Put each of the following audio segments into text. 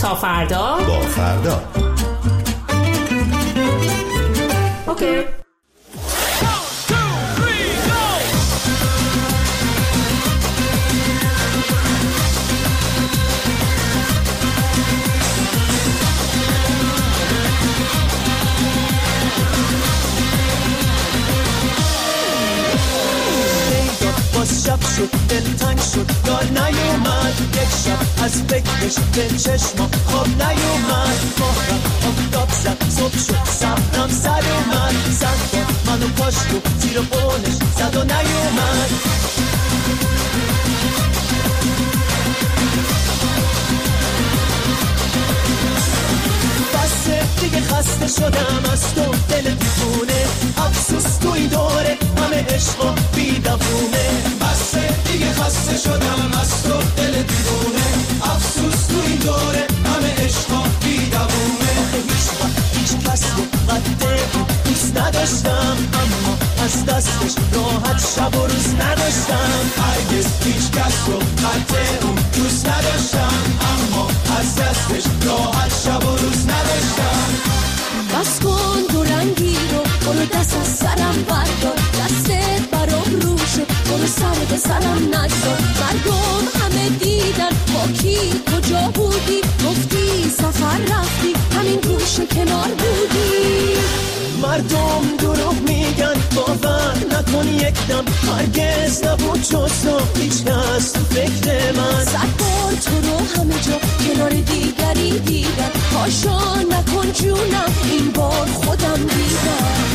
تا فردا با فردا. اوکی. شب شد دل تنگ شد یا نیومد، یک شب از فکرش دل چشما خواب نیومد. ماهرم آفتاب زد صبح شد صبرم سر اومد، زد داد منو پاشت و زیر بونش زد و نیومد. بسه دیگه خسته شدم از تو دل دیوونه، افسوس تو این دوره همه عشق و بی‌دوونه. بسه دیگه خسته شدم از تو دل دیوونه، افسوس تو این دوره همه عشق و بی‌دوونه. هیچ کس رو قد دوست نداشتم، اما از دستش راحت شب و روز نداشتم. هرگز هیچ کس رو قد دوست نداشتم، اما از دستش راحت شب و روز نداشتم. بس کن دو رنگی رو، برو دست از سرم بردار، دستت برام رو شد، برو سر به سرم نزار. مردم همه دیدن با کی کجا بودی، گفتی سفر رفتی همین گوشه کنار بودی. مردم دروغ میگن باور نکن یک دم، هرگز نبود جز تو هیچ کس تو فکر من. صد بار تو رو همه جا کنار دیگری دیدم، پاشا نکن جونم این بار خودم دیدم.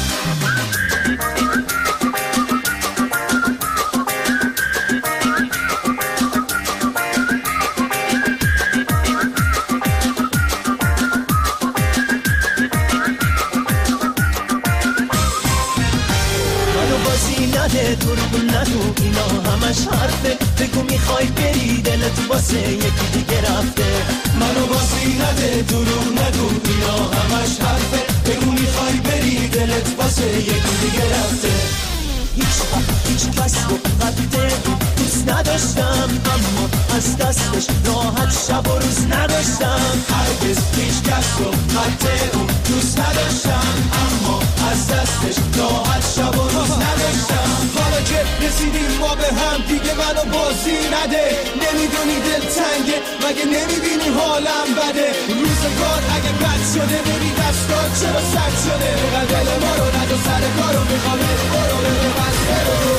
دروغ نگو اینا همش حرفه، بگو میخوای بری دلت واسه یکی دیگه رفته. منو بازی نده دروغ نگو اینا همش حرفه، بگو میخوای بری دلت واسه یکی دیگه رفته. هیچ کس رو قد دوست نداشتم، اما از دستش راحت شب و روز نداشتم. هرگز هیچ کس رو قد دوست نداشتم، اما از دستش راحت شب و روز نداشتم. حالا که رسیدیم ما به هم دیگه منو بازی نده، نمیدونی دل تنگه مگه نمیبینی حالم بده. روزگار اگه بد شده بری دستات چرا سد شده، بقل دل ما رو ندو سر کارو میخوام برو بده بس برو.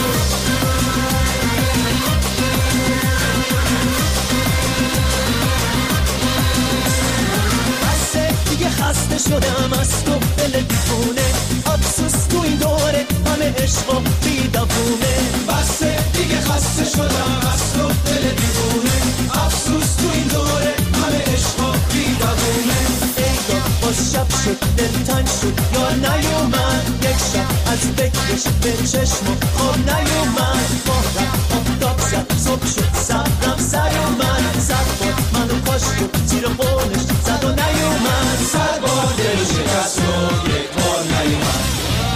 بسه دیگه خسته شدم از تو دل دیوونه، افسوس تو این دوره همه عشق و بی‌دوونه. بسه دیگه خسته شدم از تو دل دیوونه، افسوس تو این دوره همه عشق و بی‌دوونه. ایدا با شب شد دل تنگ شد یا نیومد، یک شب از فکرش به چشم خواب نیومد. ماهرم آفتاب زد صبح شد صبرم سر اومد، زد باد منو پاشت و زیر بونش زد و نیومد. سر باد دل شکست و یک بار نیومد.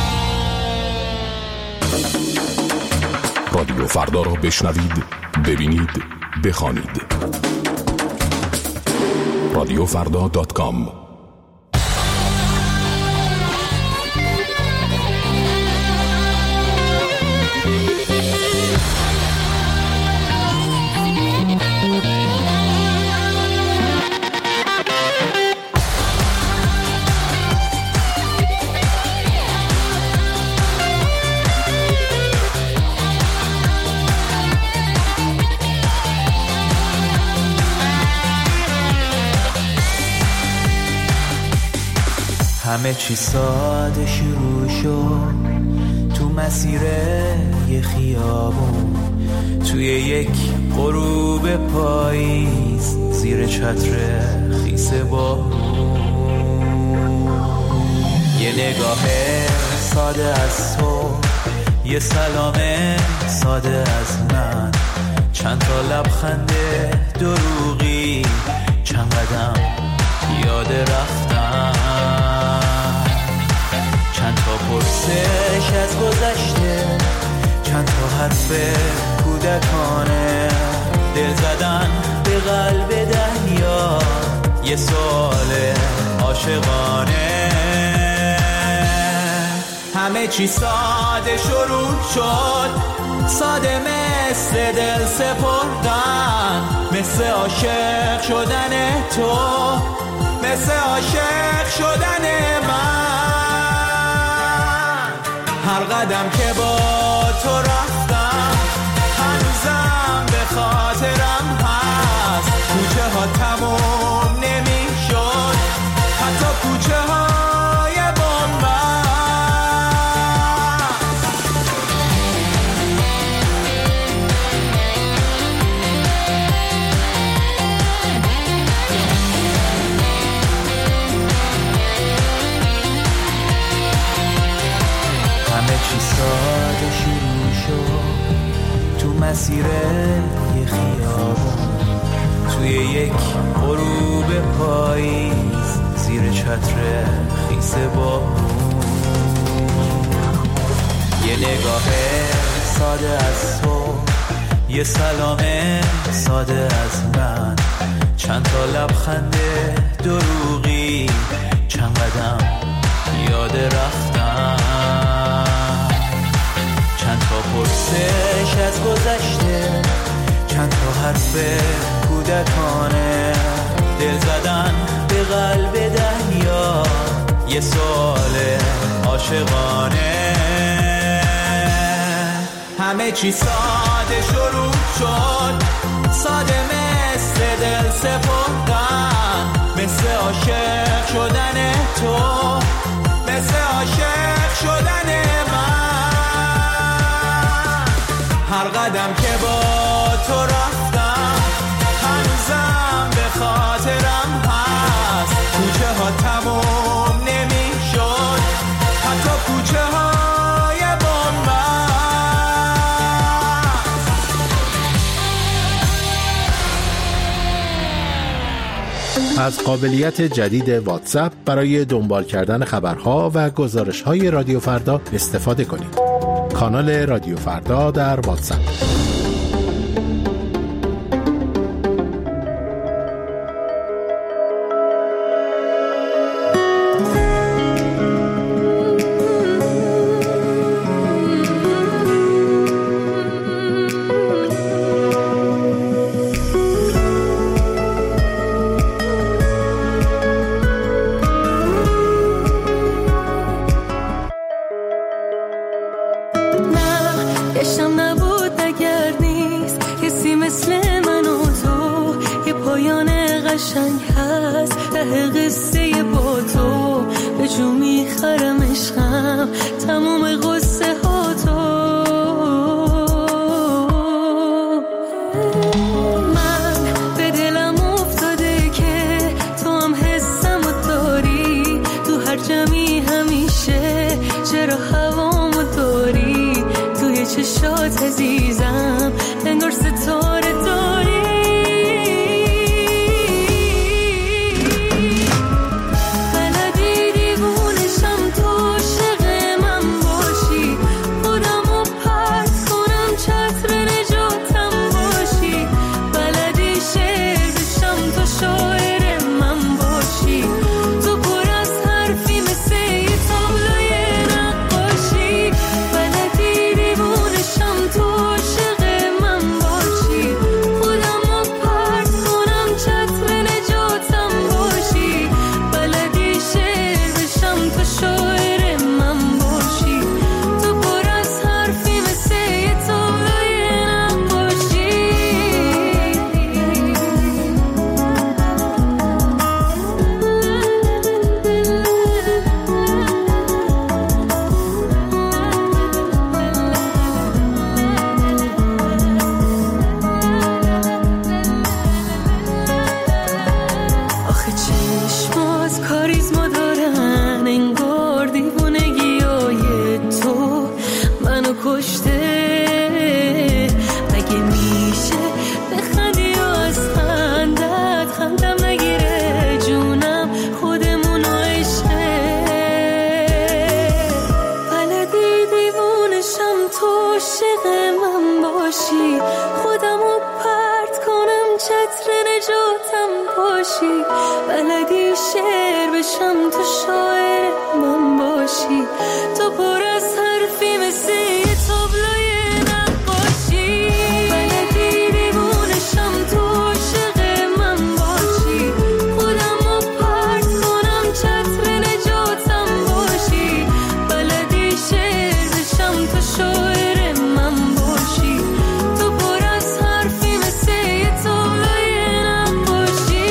رادیو فردا را بشنوید، ببینید، بخوانید. رادیوفردا.com. همه چی ساده شروع شد تو مسیر یه خیابون، توی یک غروب پاییز زیر چتر خیس بارون. یه نگاه ساده از تو، یه سلام ساده از من، چند تا لبخند دروغی، چند قدم یاد رفتن، چند تا پرسش از گذشته، چند تا حرف کودکانه، دل زدن به قلب دریا یه سوال عاشقانه. همه چی ساده شروع شد، ساده مثل دل سپردن، مثل عاشق شدن تو، مثل عاشق شدن من. هر قدم که با تو رفتم هنوزم به خاطرم هست، کوچه ها تموم نمی شد، حتی کوچه های بامبست. همه چی ساده شروع شد تو مسیر یه خیابون، توی یک غروب پاییز زیر چتر خیس بارون. یه نگاه ساده از تو، یه سلام ساده از من، چند تا لبخند دروغی، چند قدم یاد رفتم، چند تا پرسش از گذشته، چند تا حرف کودکانه، دل زدن به قلب دریا، یه سوال عاشقانه. همه چی ساده شروع شد، ساده مثل دل سپردن، مثل عاشق شدن تو، مثل عاشق شدن من. هر قدم که با تو رفتم هنوزم به خاطرم هست، کوچه ها تموم نمی شد، حتی کوچه های بامبست. از قابلیت جدید واتساپ برای دنبال کردن خبرها و گزارش‌های رادیو فردا استفاده کنید. کانال رادیو فردا در واتساپ. بلدی دیوونشم تو عاشق من باشی، خودم باشی، بلدی شعر بشم تو شاعر من باشی، تو پر از حرفی مثل یه تابلوی نقاشی، بلدی دیوونشم تو عاشق من باشی، خودمو پرت کنم چتر نجاتم باشی، بلدی شعر بشم تو شاعر من باشی، تو پر از حرفی مثل یه تابلوی نقاشی.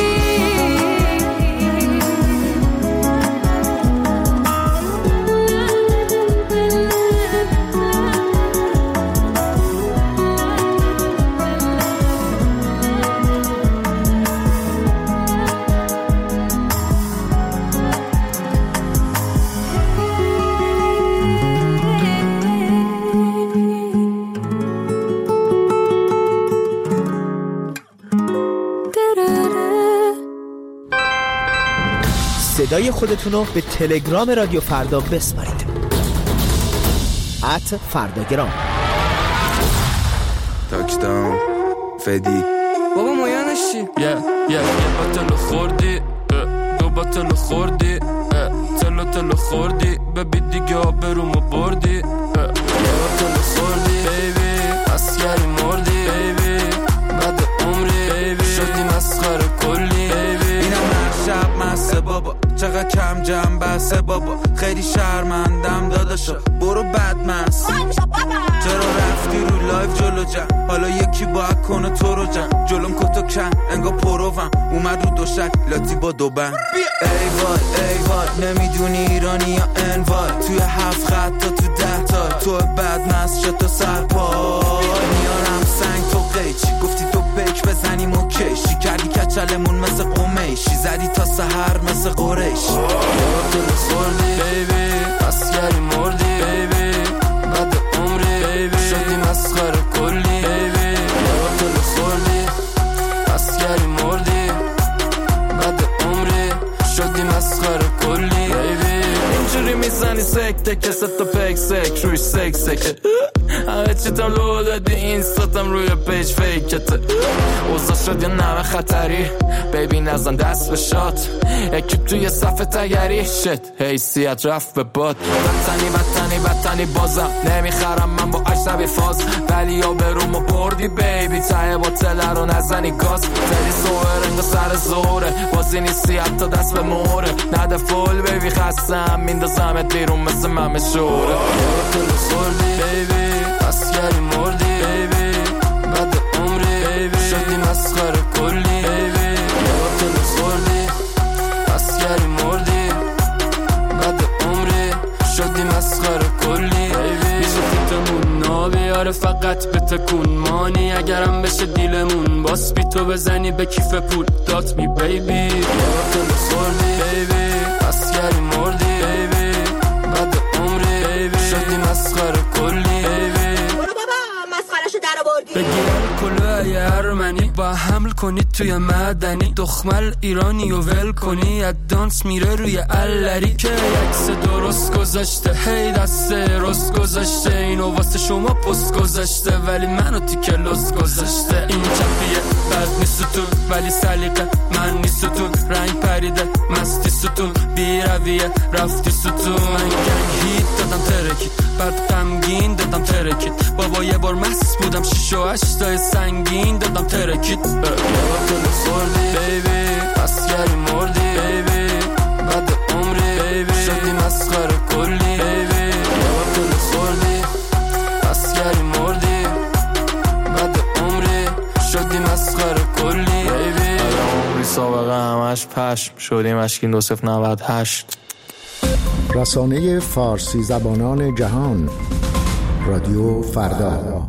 صدای خودتونو به تلگرام رادیو فردا بسپارید. @فرداگرام. تاکداون فدی بابا مایانشی یه باتلو خوردی، دو باتلو خوردی، تلو خوردی، ببی دیگه آبرومو بردی، یه باتلو خوردی بیبی، اسگری مردی بیبی، بعد عمری بیبی شدی مسخره کلی بیبی. اینم هر شب مسته بابا، چقدر کم جمع بسته بابا، خیلی شرمندم داداشا، برو بدمست. چرا رفتی رو لایف جلو جمع، حالا یکی باید کنه تو رو جمع، جلوم کتو کن انگا پروم، اومد رو دوشک لاتی با دو بند. ای وای نمیدونی ایرانی یا انوای، توی 7 خط تا تو 10 تا، تو بدمست شد تو سرپای، میارم سنگ تو قیچی، گفتی تو پیک بزنیم و کشی، کردی کچلمون مثل قمیشی، زدی تا سحر مثل قریشی. تو خوردی بیبی، اسگری مردی بیبی، بعد عمری بیبی شدی مسخره کلی بیبی. تو خوردی، اسگری مردی، بعد عمری شدی مسخره کلی بیبی. اینجوری میزنی سکته که ست و پیک سک روی سک همه چیتم لو دادی، اینستاتم روی پیج فیکته، اوضاع شد یه نمه خطری بیبی، نزن دست به شات، اکیب توی صفحه تگری، شت حیثیت رفت به باد، بطنی بازم نمیخرم من با اجنبی فاز، ولی یا برومو بردی بیبی، ته باطله رو نزنی گاز، تری سوه رنگ و سر زوره، بازی نیستی حتی دست به موره، نده فول بیبی خستم میندازمت بیرون مثل ممه شوره. تو خوردی بیبی، اسگری مردی بیبی، بعد عمری بیبی شدی مسخره کلی بیبی. تو خوردی، اسگری مردی، بعد عمری شدی مسخره کلی بیبی. میشه تیتمون نابیاره فقط به تکون مانی، اگرم بشه دیلمون باس بی تو بزنی به کیف پول دات می بیبی. تو خوردی بیبی، اسگری مردی بیبی، بعد عمری بیبی شدی مسخره کلی بیبی. بگیر کلوه ارمنی با حمل کنی توی مدنی، دخمل ایرانی و ول کنی، ادانس میره روی اللری که عکس درست گذاشته، هی دست رست گذاشته، اینو واسه شما پست گذاشته، ولی منو تیکه لست گذاشته. این چپیه بد نیست ستون، ولی سلیقه من نیست ستون، رنگ پریده مستی ستون، بی رویه رفتی ستون. من گنگ هیت دادم ترکید، بعد غمگین دادم ترکید، بابا یه بار مست بودم 6 و 8 سنگین دادم ترکید. تو خوردی بیبی، اسگری مردی بیبی، بعد عمری بیبی شدی مسخره کلی بیبی. تو خوردی، اسگری مردی، بعد عمری شدی مسخره کلی بیبی. عمری سابقه همش پشم شدیم اشکین 2098. رسانه فارسی زبانان جهان، رادیو فردا.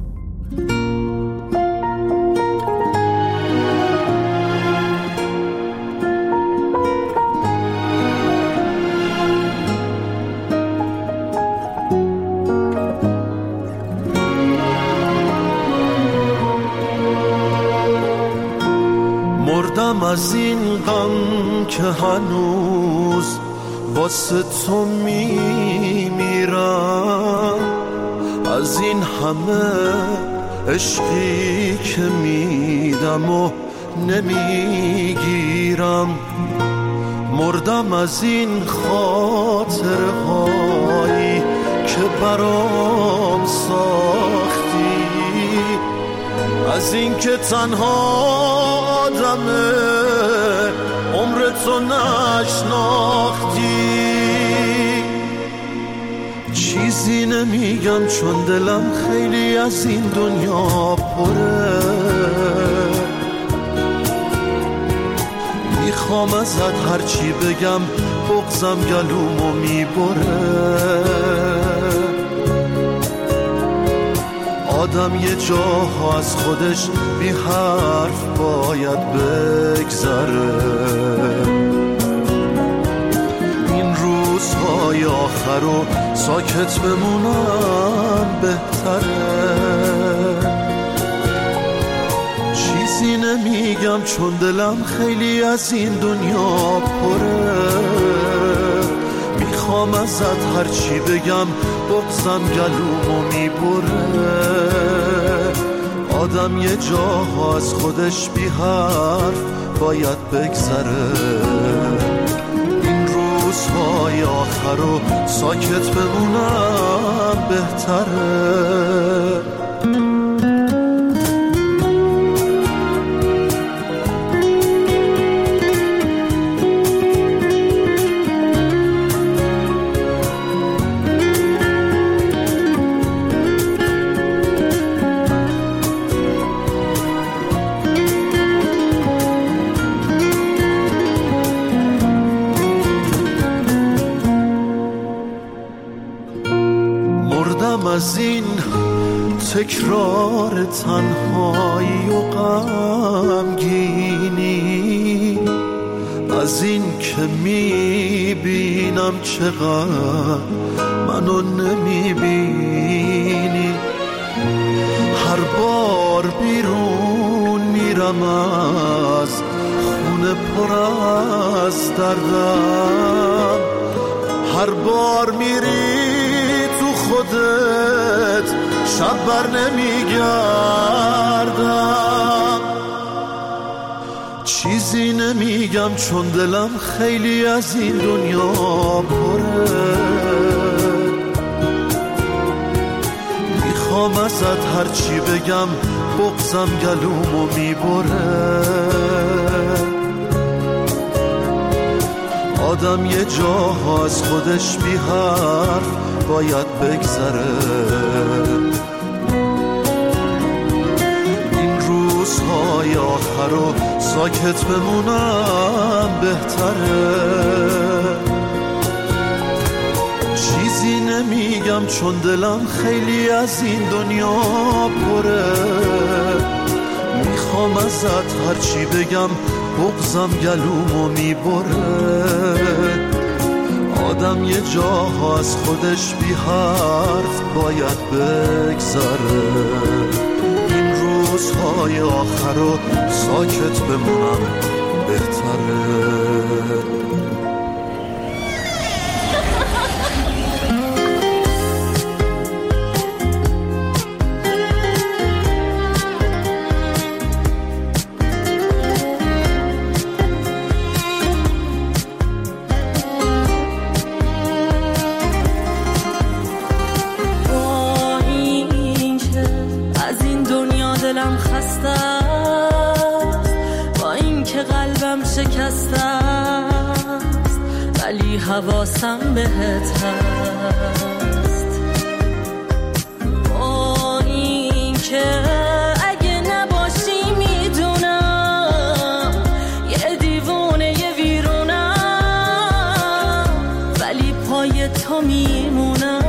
مردم از این غم که هنوز واسه تو میمیرم، از این همه عشقی که میدم و نمیگیرم. میگم مردم از این خاطره هایی که برام ساختی، از این که تنها آدمه عمر تو نشناختی. چیزی نمیگم چون دلم خیلی از این دنیا پره، میخوام ازت هرچی بگم بغضم گلومو میبره. آدم یه جاها از خودش بی حرف باید بگذره، این روزهای آخرو ساکت بمونم بهتره. چیزی نمیگم چون دلم خیلی از این دنیا پره، میخوام ازت هرچی بگم بغضم گلومو میبره. آدم یه جاها از خودش بی حرف باید بگذره، این روزهای آخرو ساکت بمونم بهتره. از این تکرار تنهایی و غمگینی، از این که میبینم چقدر منو نمیبینی. هر بار بیرون میرم از خونه پر از دردم، هر بار میری خودت شب بر نمیگردم. چیزی نمیگم چون دلم خیلی از این دنیا پره، میخوام ازت هرچی بگم بغضم گلومو میبره. آدم یه جاها از خودش بی حرف باید بگذره، این روزهای آخرو ساکت بمونم بهتره. چیزی نمیگم چون دلم خیلی از این دنیا پره، میخوام ازت هرچی بگم بغضم گلومو میبره. آدم یه جاها از خودش بی حرف باید بگذره، این روزهای آخرو ساکت بمونم بهتره. دلم خسته است، با این که قلبم شکسته است، ولی حواسم بهت هست. با این که اگه نباشی میدونم یه دیوونه یه ویرونم، ولی پای تو میمونم.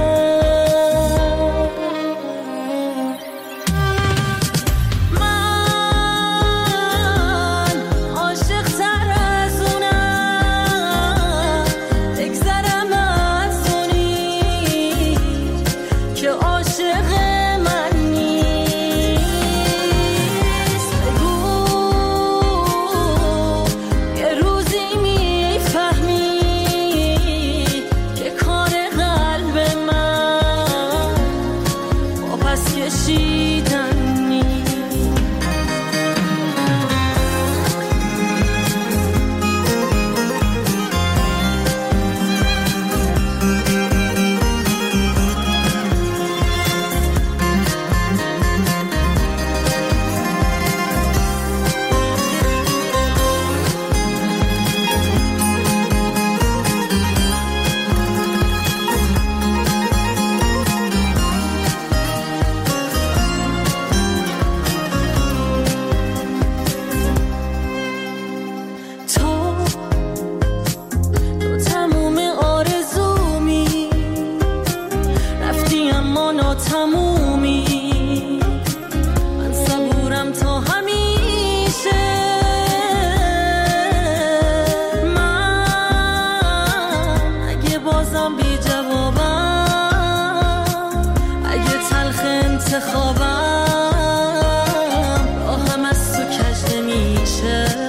بخوابم راهم از تو کج نمیشه.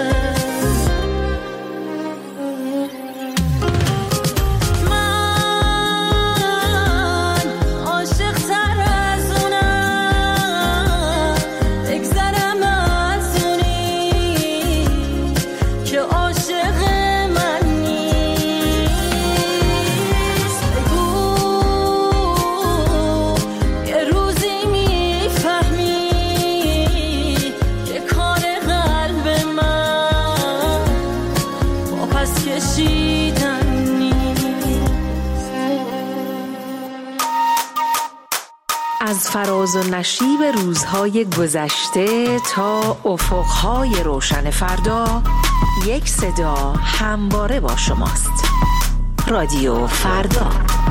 از فراز و نشیب روزهای گذشته تا افقهای روشن فردا، یک صدا همواره با شماست. رادیو فردا.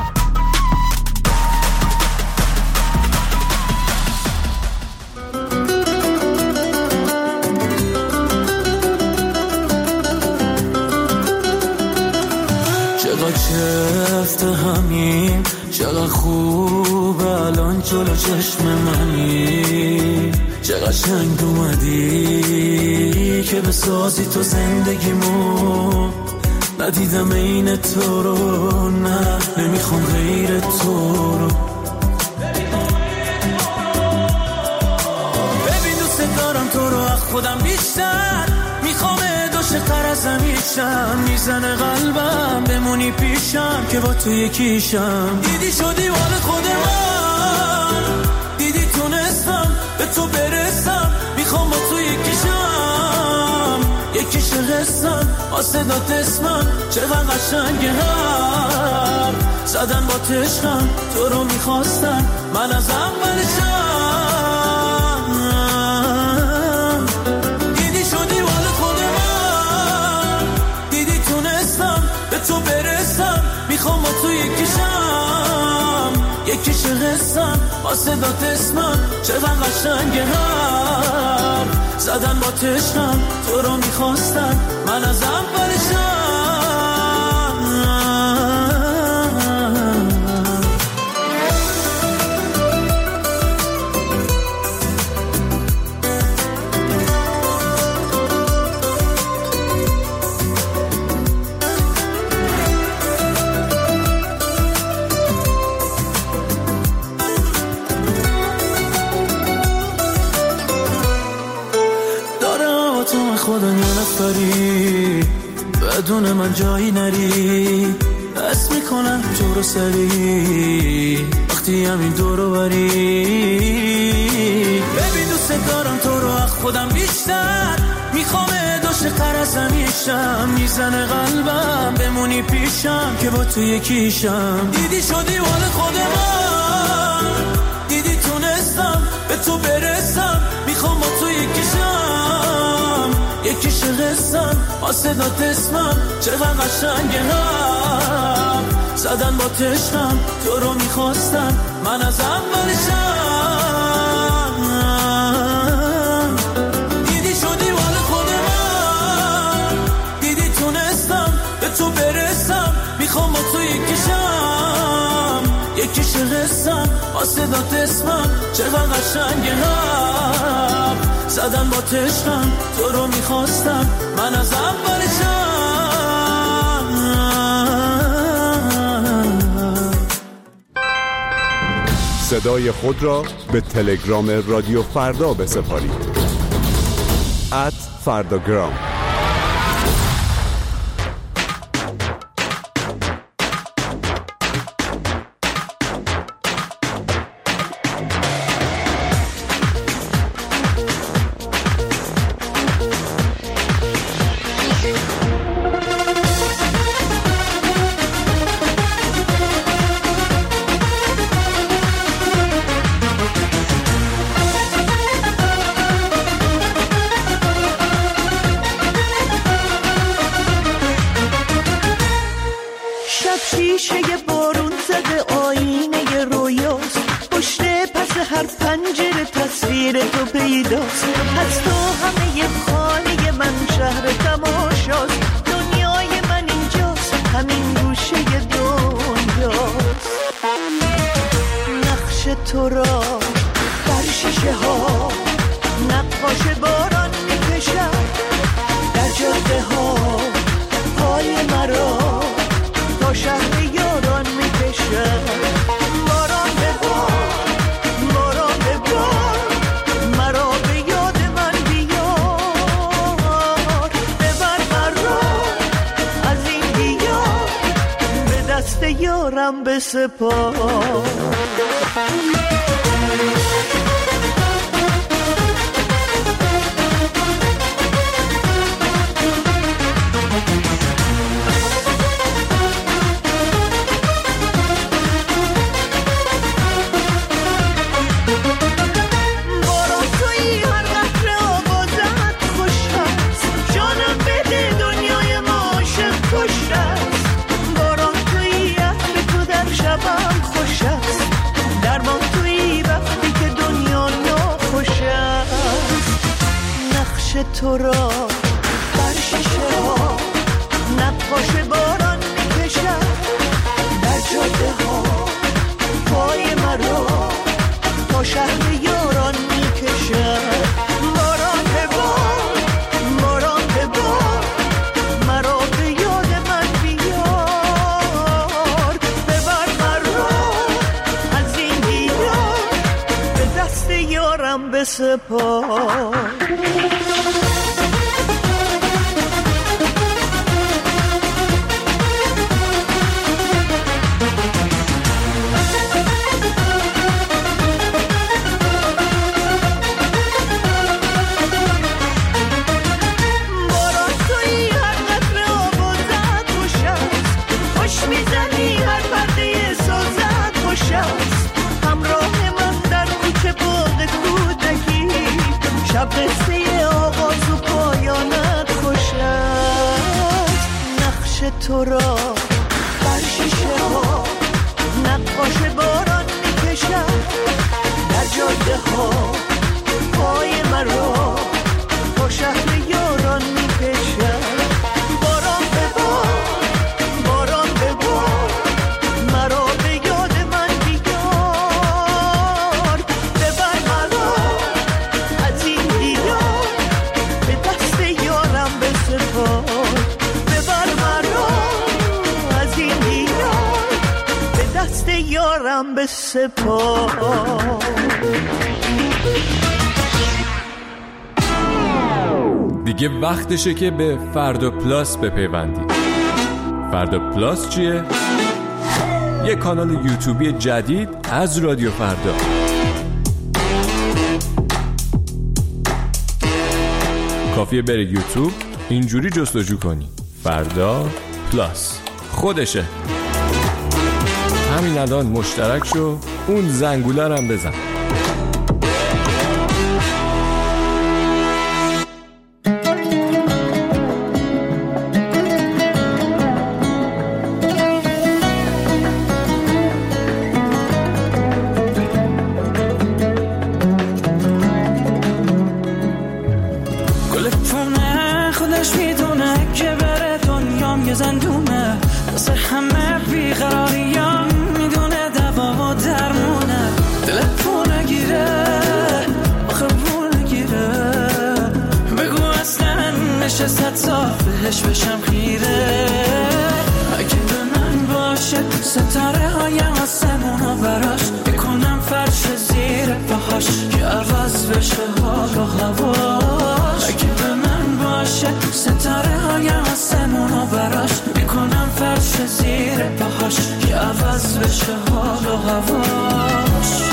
چقدر چفت همین، چقدر خوب الان جلو چشم منی، چقدر شنگ اومدی که بسازی تو زندگیمو. ندیدم این تو رو، نه نمیخوام غیر تو رو. ببین دوست دارم تو رو از خودم بیشتر، میخوام عاشق‌تر از همیشم. میزنه قلبم بمونی پیشم که با تو یکیشم. دیدی شدی مال خود من، دیدی تونستم به تو برسم. میخوام با تو یکیشم، یکیش قصم واسه داد اسمم. چقدر قشنگه هم زدن با تشکم، تو رو میخواستن من از اولشم. تو برسم، میخوام با تو یکیشم، یکیش قصم واسه داد اسمم. چقدر قشنگه هم زدن با تشکم، تو رو میخواستن من از اولشم. خودم یه نفری، بدون من جایی نری. بس میکنم تو رو سری وقتی همین دورو بری. ببین دوست دارم تو رو از خودم بیشتر، میخوام عاشق‌تر از همیشم. میزنه قلبم بمونی پیشم که با تو یکیشم. دیدی شدی مال خود من، دیدی تونستم به تو برسم. میخوام با تو یکیشم، یکیش قصم واسه داد اسمم. چقدر قشنگه هم زدن با تشکم، تو رو میخواستن من از اولشم. دیدی شدی مال خود من، دیدی تونستم به تو برسم. میخوام با تو یکیشم، یکیش قصم واسه داد اسمم. چقدر قشنگه هم زدن با تشکم، تو رو میخواستم من از اولشم. صدای خود را به تلگرام رادیو فردا بسپارید. @فرداگرام. تو را یارم به سپاه. تو را بر شیشه ها نقاش باران میکشد، در جاده ها پای مرا تا شهر یاران میکشد. باران به بار، باران به بار، مرا به یاد من بیار. ببر مرا از این دیار، به دست یارم بسپار. قصه آغاز و پایانت خوش است. نقش تو را بر شیشه ها نقاش باران میکشد، در جاده ها پای مرا با شهر یاران میکشد. باران به بار، باران به بار، مرا به یاد من بیار. ببر مرا از این دیار، به دست یارم بسپار. ببر مرا از این دیار، به دست یارم بسپار. دیگه وقتشه که به فردا پلاس بپیوندید. فردا پلاس چیه؟ یه کانال یوتیوبی جدید از رادیو فردا. کافیه بری یوتیوب اینجوری جستجو کنی فردا پلاس، خودشه. همین الان مشترک شو، اون زنگوله رو هم بزن. زندونه واسه همه بیقراریام، میدونه دوا و درمونه. دلت نگیره آخه نگیره، بگو اصلا نشست صاف بهش بشم خیره. اگه به من باشه ستاره های آسمونو براش بکنم فرش زیر پاهاش که عوض بشه حال و هواش. اگه به من باشه ستاره های آسمونو براش میکنم فرش زیر پاهاش که عوض بشه حال و هواش.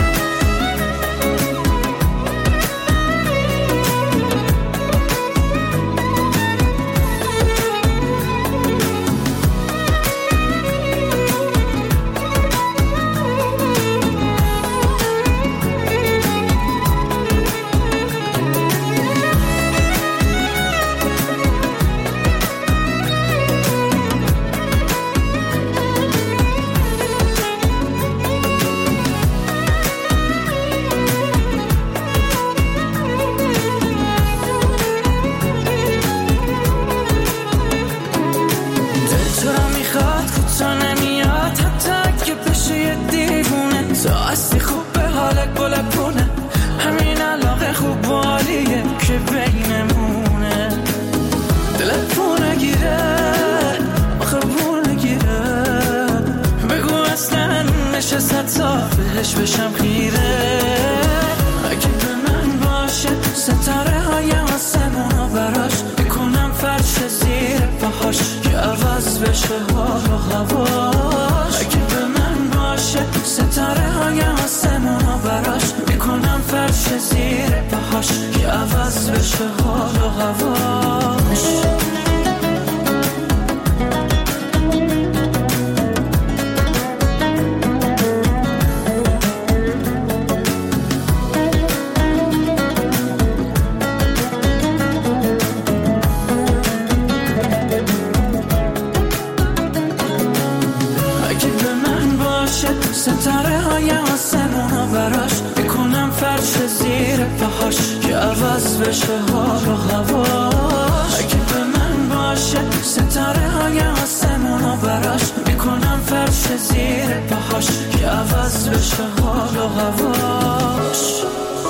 هستی خوب به حالت گلپونه، همین علاقه خوب بالیه که بینمونه. دلت نگیره آخه نگیره، بگو اصلا نشست صاف بهش بشم خیره. اگه به من باشه ستاره های آسمونو براش بکنم فرش زیر پاهاش که عوض بشه حال و هواش. اگه به عوض بشه حال و هواش. ستاره های آسمونو براش میکنم فرش زیر پاهاش که عوض بشه حال و هواش. اگه به من باشه ستاره های آسمونو براش میکنم فرش زیر پاهاش که عوض بشه حال و هواش.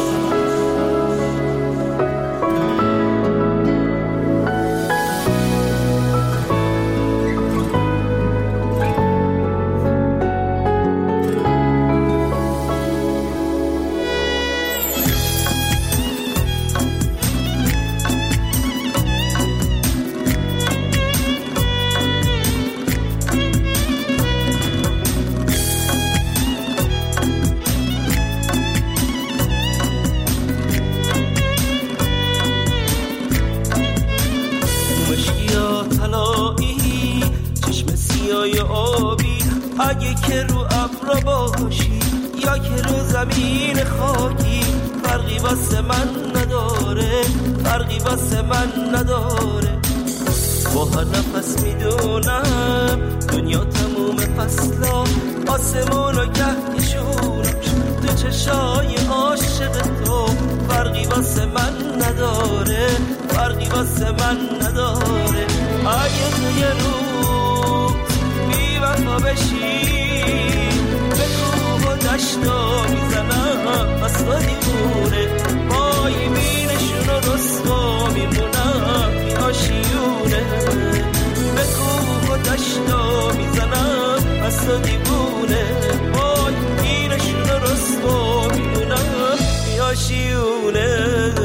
اگه که رو ابر باشی یا که رو زمین خاکی فرقی واسه من نداره، فرقی واسه من نداره. با هر نفس میدونم دنیا تموم فصلا آسمون و گهشونش تو چشای عاشق تو فرقی واسه من نداره، فرقی واسه من نداره. اگه توی رو بی وفا بشی به کوه و دشتا میزنم اصلا دیوونه پای بینشون و رسوا میمونم بی آشیونه. به کوه و دشتا میزنم اصلا دیوونه پای بینشون و رسوا میمونم بی آشیونه.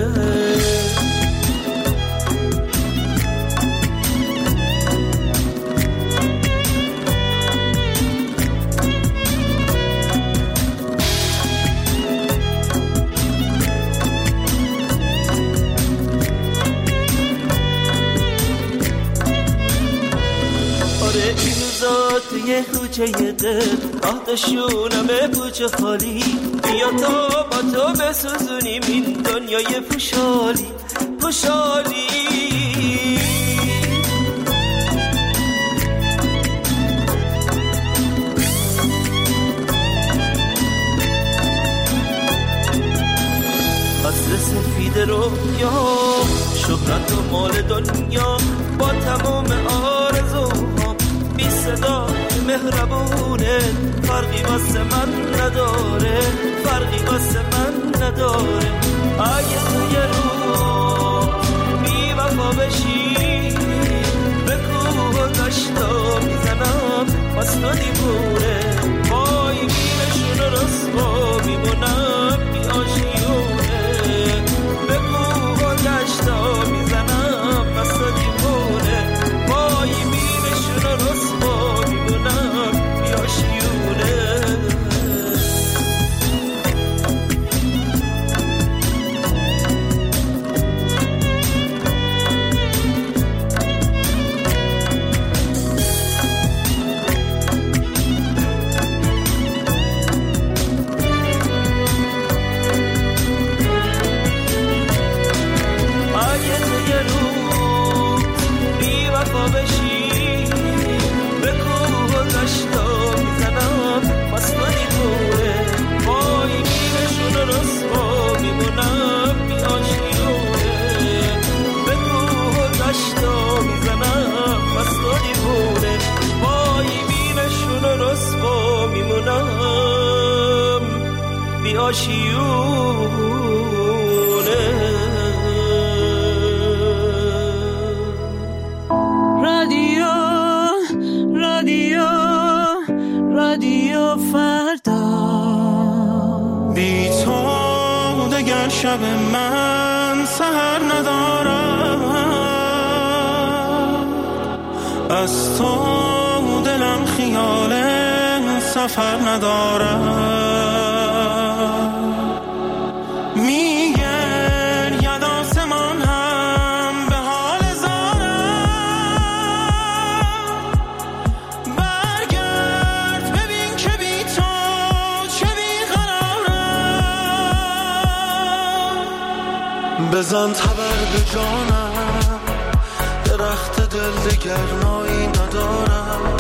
توی کوچه دل آتشونم پوچه خالی بیا تا با تو بسوزونیم این دنیای پوشالی پوشالی. قصر سفید رویا شهرت و مال دنیا با تمام آرزوها بی صدا مهربونه فرقی واسه من نداره، فرقی واسه من نداره. اگه توی رو بی وفا بشی به کوه و دشتا میزنم اصلا دیوونه پای بینشون و رسوا میمونم بی آشیونه. به کوه و دشتا میزنم اصلا دیوونه پای بینشون و رسوا میمونم بی آشیونه. شب من سحر ندارم از تو دلم خیال سفر ندارم. میگن یاد آسمان بزن تبر به جانم، درخت دل دگر نایی ندارم،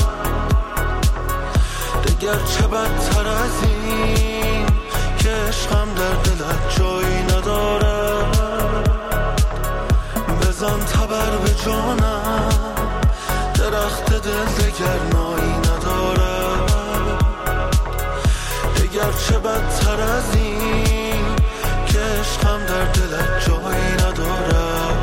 دگر چه بدتر از این که عشقم در دلت جایی ندارم. بزن تبر به جانم، درخت دل دگر نایی ندارم، دگر چه بدتر از این که عشقم در دلت جایی ندارم.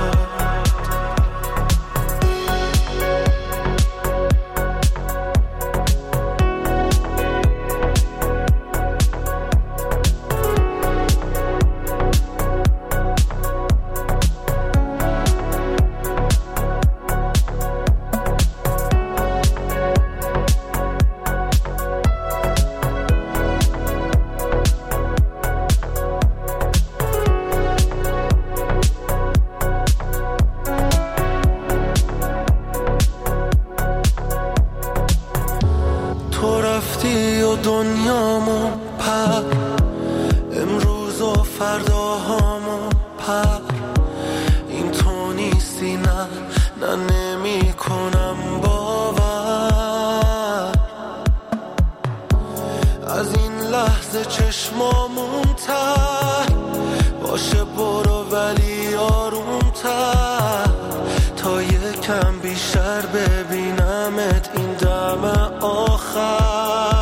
دنیامو پر امروز و فرداهامو پر، این تو نیستی نه نمی کنم باور، از این لحظه چشمامون تر باشه برو ولی آرومتر، تا یکم بیشتر ببینمت این دم آخر.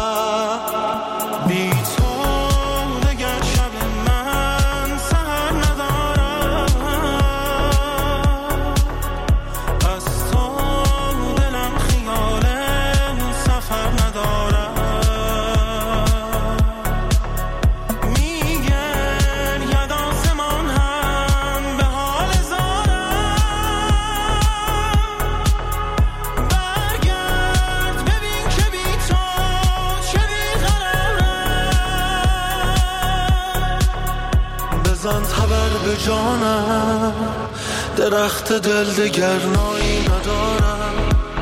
بزن تبر به جانم، درخت دل دگر نایی ندارم،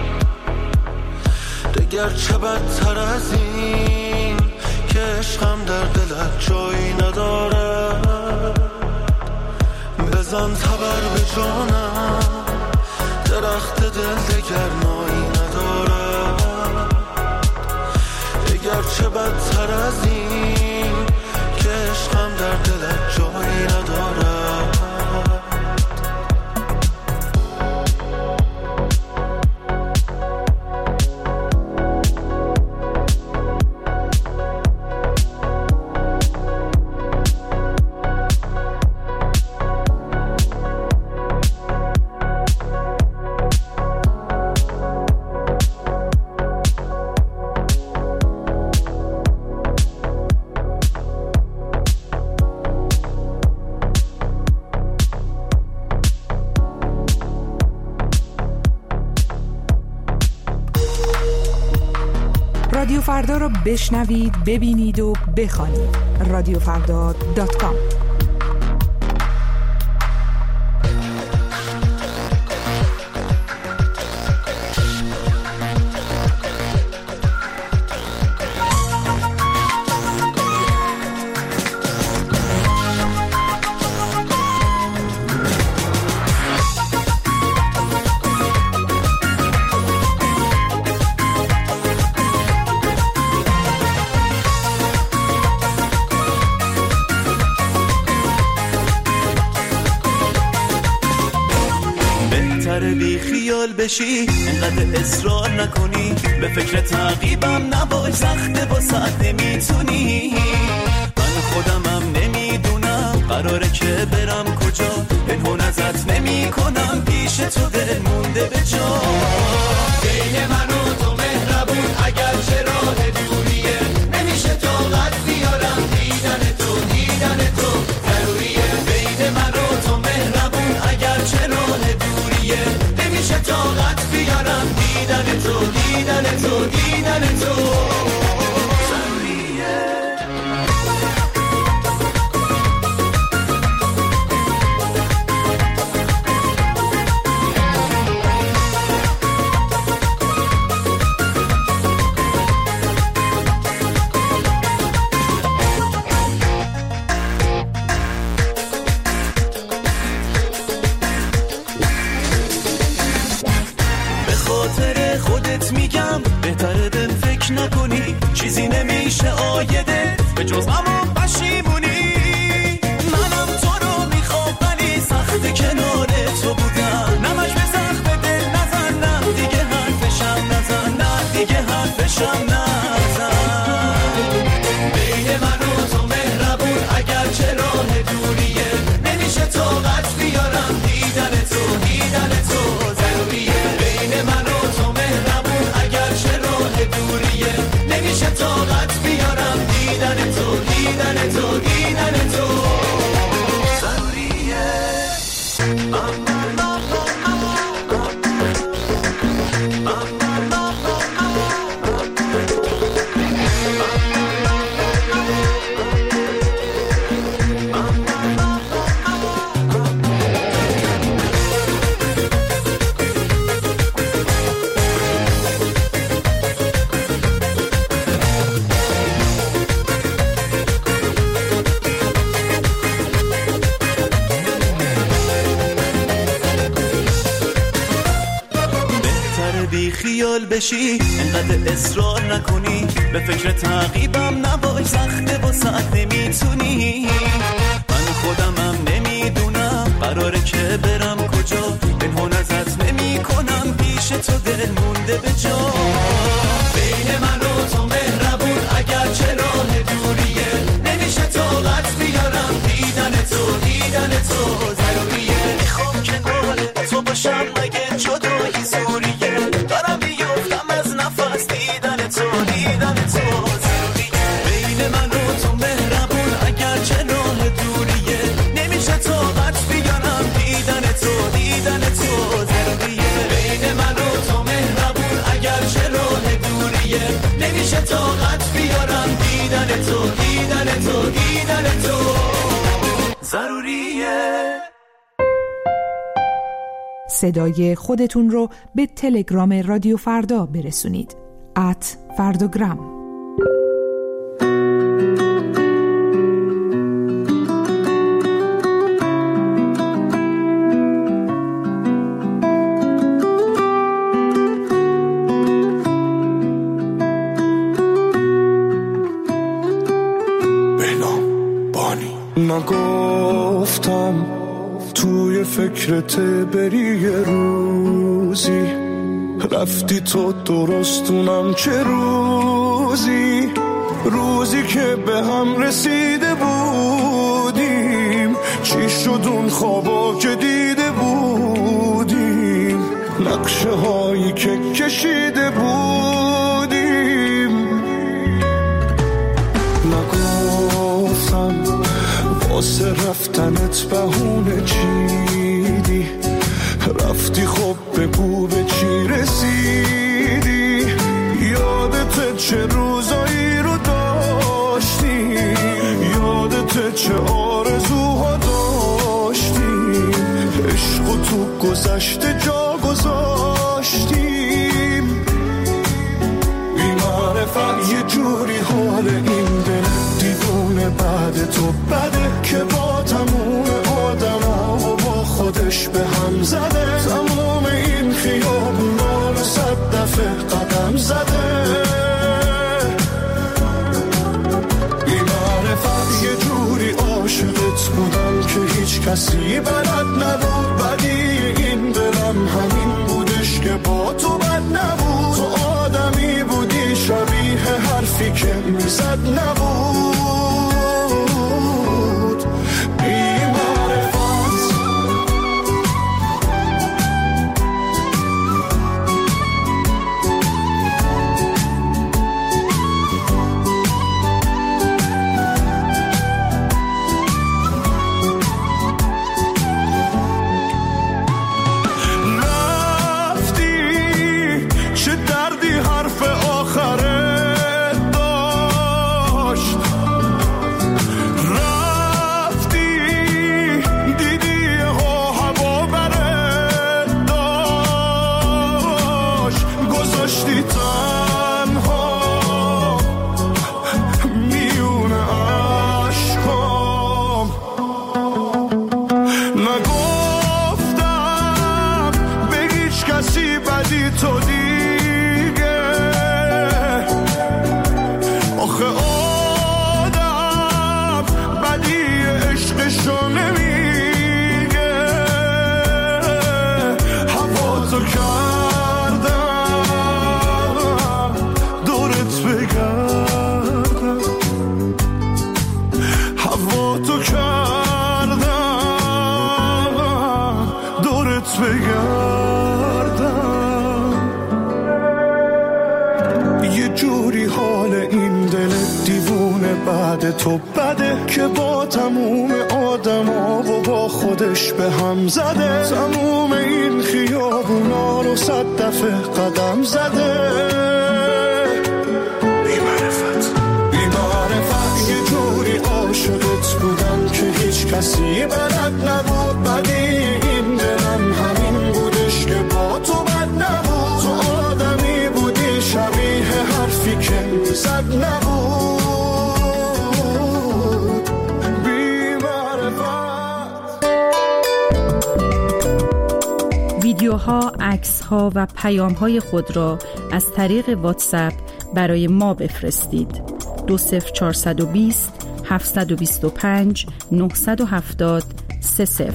دگر چه بدتر از این که عشقم در دلت جایی ندارم. بزن تبر به جانم، درخت دل دگر نایی ندارم، دگر چه بدتر از این که عشقم در دلت جایی ندارم. رادیو فردا رو بشنوید، ببینید و بخوانید. radiofrda.com. بی خیال بشی، انقدر اصرار نکنی، به فکر تعقیبم نباش، سخته واسه نمیتونی. من خودمم نمیدونم قراره که برم کجا، پنهون ازت نمی کنم، پیش تو دل مونده به جا. بین من و تو مهربون اگر چه راه دوریه، نمیشه طاقت بیارم دیدن تو، دیدن تو ضروریه. بین من و تو مهربون اگر چه راه دوریه، نمیشه طاقت بیارم دیدن تو، دیدن تو، دیدن تو ضروریه. خودت میگم بهتره بهم فکر نکنی، چیزی نمیشه آیده به جز همون پشیمونی. منم تو رو میخوام ولی سخت کنار تو بودم، نمش به سخت دل نزن، نه دیگه حرفشم نزن، نه دیگه حرفشم نزن. بین من و تو مهربون اگر چه راه دوریه، نمیشه طاقت بیارم دیدن تو، دیدن تو ضروریه. بین من و تو مهربون اگر چه راه دوریه، نمیشه طاقت بیارم دیدن تو، دیدن تو، دیدن تو ضروریه. خیال بشی انقدر اصرار نکنی، به فکر تعقیبم نباش، سخته واسه نمیتونی. من خودمم نمیدونم قراره که برم کجا، پنهان ازت نمی کنم، پیش تو دل مونده به جا. بین من و تو مهربون اگر چه راه دوریه، نمیشه طاقت بیارم دیدن تو، دیدن تو ضروریه. میخوام کنار تو باشم مگه جدایی زوریه، دارم بیفتم از نفس دیدن تو، دیدن تو ضروریه. بین من و تو مهربون اگر چه راه دوریه، نمیشه طاقت بیارم دیدن تو، دیدن تو ضروریه. بین من و تو مهربون اگر چه راه دوریه، نمیشه طاقت بیارم دیدن تو، دیدن تو، دیدن تو ضروریه. صدای خودتون رو به تلگرام رادیو فردا برسونید. @فرداگرام. نگفتم توی فکرت بری یه روزی، رفتی تو درستونم چه روزی، روزی که به هم رسیده بودیم، چی شد اون خوابا که دیده بودیم، نقشه هایی که کشیده بودیم. نگفتم واسه رفتنت بهونه چیدی، رفتی خب بگو به چی رسیدی، یادت چه روزایی رو داشتی، یادت چه آرزوها داشتی، عشق و تو گذشته جا گذاشتیم. بی معرفت یه جوری حال این دل دیوونه بعد تو بده، که با تموم آدم ها و با خودش به هم زده، تموم این خیابونا رو 100 دفعه قدم زده. بی معرفت یه جوری عاشقت بودم که هیچ کسی بلد نبود، بدی این دلم همین بودش که با تو بد نبود، تو آدمی بودی شبیه حرفی که میزد نبود. کسی بدی تو دی بعد تو بده که با تموم آدما و با خودش به هم زده. تموم این خیابونا رو 100 دفعه قدم زده. بی‌معرفت یه جوری عاشقت بودم که هیچ کسی بلد نبود. بدی این دلم همین بودش که با تو بد نبود. تو آدمی بودی شبیه حرفی که زد نبود. ویدیوها، عکس‌ها و پیام‌های خود را از طریق واتساپ برای ما بفرستید. 20420 725 970 30.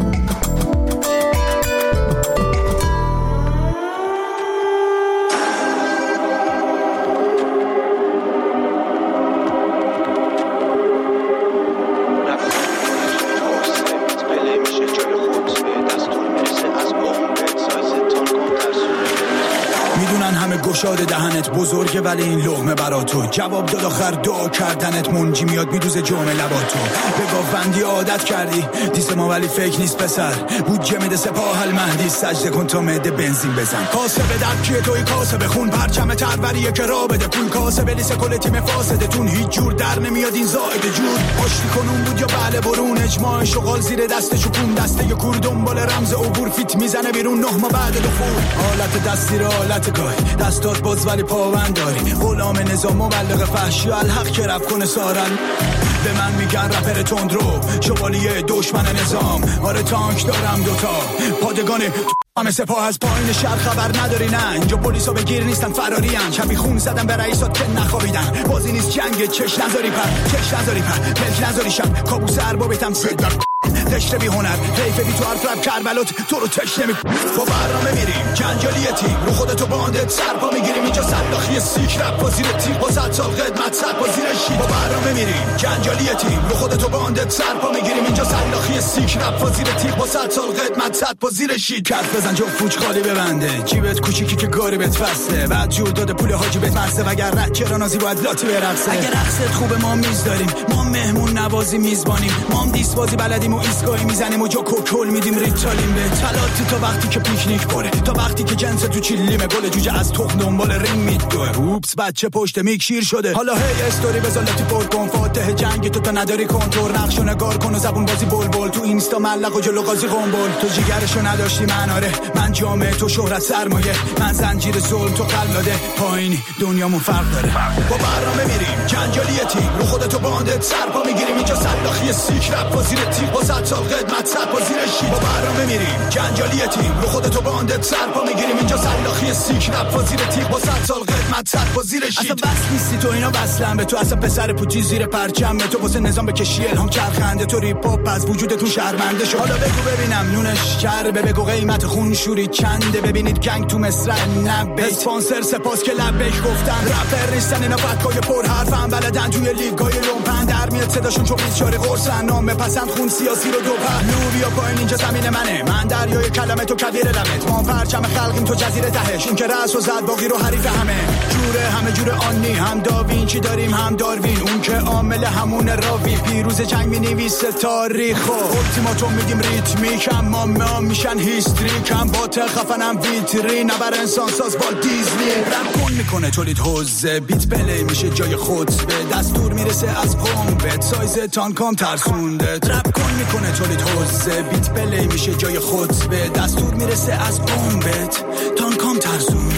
گشاد دهنت بزرگه ولی این لقمه برا تو. جواب داد آخر دعا کردنت منجی میاد میدوزه جامعه لبا تو. به گاوبندی عادت کردی دیس ما ولی فیک نیست پسر. بودجه میده سپاه المهدی سجده کن تا معده بنزین بزن. کاسه به دکیه توی کاسه بخون پرچم تروریه که را بده پول. کاسه به لیس کل تیم فاسدتون هیچ جور در نمیاد این زائد جور. آشتی کنون بود یا بله برون اجماع شغال زیر دست چکون. دسته یه کور دنبال رمز عبور فیت میزنه بیرون 9 ماه بعد دخول. حالت دستی را حالت گاهی دستات باز ولی پاوند داری. غلام نظام مبلغ فحشی الحق که رفت کنه سارن. به من میگن رپر تندرو شوالیه دشمن نظام. آره تانک دارم دوتا پادگان همه سپاه از پایین شهر خبر نداری. نه اینجا پلیسا بگیر نیستن فرارین. شبی خون زدن به رئیسات که نخوابیدن. بازی نیست جنگ چش نذاری ملک نذاری شب کابوس اربابتم صدر قشر بی هنر حیف بی تو حرف رب کربلات تو رو تش نمی. با برنامه میریم جنجالی تیم رو خودتو باندت سرپا میگیریم. اینجا صلاخی سیک رب با زیر تیم با 100 سال قدمت سر با زیر شید. با برنامه میریم جنجالی تیم رو خودتو باندت سرپا میگیریم. اینجا صلاخی سیک رب با زیر تیم با 100 سال قدمت سر با زیر شید. کف بزن جو فوج خالی ببنده جیبت کوچیکی که گاری بهت فسته. بعد جور داده پول حاجی بهت مسته وگر رد چرا نازی باید لاتی برقصه. اگه رقصت خوبه ما میز داریم ما مهمون نوازی میزبانیم. ما هم دیس بازی بلدیم و ایستگاهی میزنیم و جا کوکل میدیم ریتالیم به تلاتی. تا وقتی که پیکنیک بره تا وقتی که جنس تو چیلیمه گل جوجه از تخم دنبال ریم میدوه. اوپس بچه پشت میک شیر شده. حالا هی استوری بزالتی پر کن فاتح جنگ تو نداری کنتور. نقشو نگار کن و زبون بازی بلبل تو اینستا ملق و جلو قاضی قنبل. تو جیگرشو نداشتی من آره من جامعه تو شهرت سرمایه. من زنجیر ظلم تو قلاده پایینی دنیامون فرق داره. با برنامه میریم جنجالی تیم رو خودتو باندت سرپا میگیریم. اینجا صلاخی سیک رپ با زیر تیم با 100 سال قدمت سر با زیر شید. با برنامه میریم جنجالی تیم رو خودتو باندت سرپا میگیریم. اینجا صلاخی سیک رپ با زیر تیم با 100 سال قدمت سر با زیر شید. اصلا بس نیستی تو اینا بسلم به تو. اصلا پسر پوتی زیر پرچم به تو واسه نظام بکشی الهام چرخنده. تو ریپ هاپ از وجودتون شرمنده شو. حالا بگو ببینم نونش چربه. بگو قیمت خون شوری چنده. ببینید گنگ تو مصر نه اسپانسر سپاس که لبش گفتن. رپر نیستن اینا فکای پر حرفن بلدن توی لیگای لومپن در میاد صداشون چون بیچاره قرصن. نام پسند خون سیاسی رو دو پهلو بیا پایین اینجا زمین منه. من دریای کلمه تو کویر لبت. ما پرچم خلقیم تو جزیره تهش. این که رأس و زد باقی رو حریف همه جوره همه جوره آنی. هم داوینچی داریم هم داروین. اون که عامل همون راوی پیروز جنگ مینویسه تاریخو. التیماتوم میدیم ریتمیک اما ما میشن هیستریک. هم باطل خفنم ویترین نبر انسان ساز با دیزنی. رپ کن میکنه تولید حوزه بیت پلی میشه جای خطبه. دستور میرسه از قومت سایز تانکام ترسونده. رپ کن میکنه تولید حوزه بیت پلی میشه جای خطبه. دستور میرسه از قومت تانکام ترسونده.